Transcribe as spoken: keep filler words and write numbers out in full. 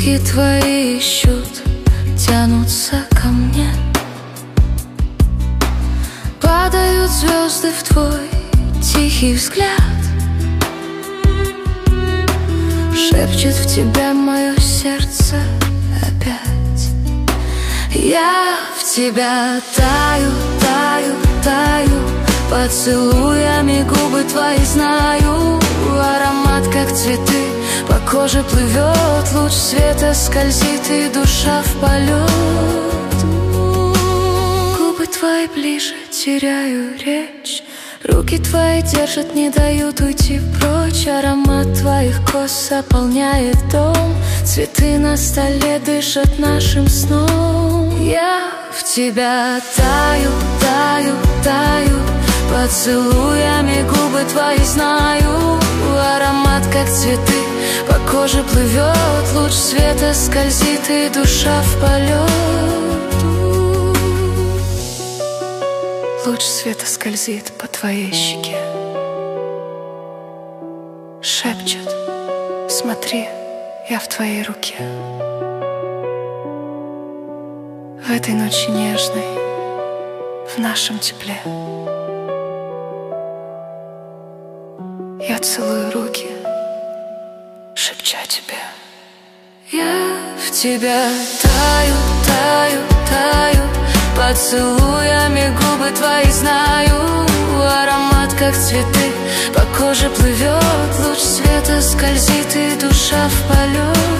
Руки твои ищут, тянутся ко мне. Падают звезды в твой тихий взгляд. Шепчет в тебя мое сердце опять. Я в тебя таю, таю, таю. Поцелуями губы твои знаю. Аромат, как цветы, по коже плывет. Луч света скользит, и душа в полет. Губы твои ближе, теряю речь. Руки твои держат, не дают уйти прочь. Аромат твоих кос заполняет дом. Цветы на столе дышат нашим сном. Я в тебя таю, таю, таю. Поцелуями губы твои знаю. Аромат, как цветы, по коже плывет. Луч света скользит, и душа в полет. Луч света скользит по твоей щеке. Шепчет: смотри, я в твоей руке. В этой ночи нежной, в нашем тепле, я целую руки, шепча тебе. Я в тебя таю, таю, таю. Поцелуями губы твои знаю. Аромат, как цветы, по коже плывет. Луч света скользит, и душа в полет.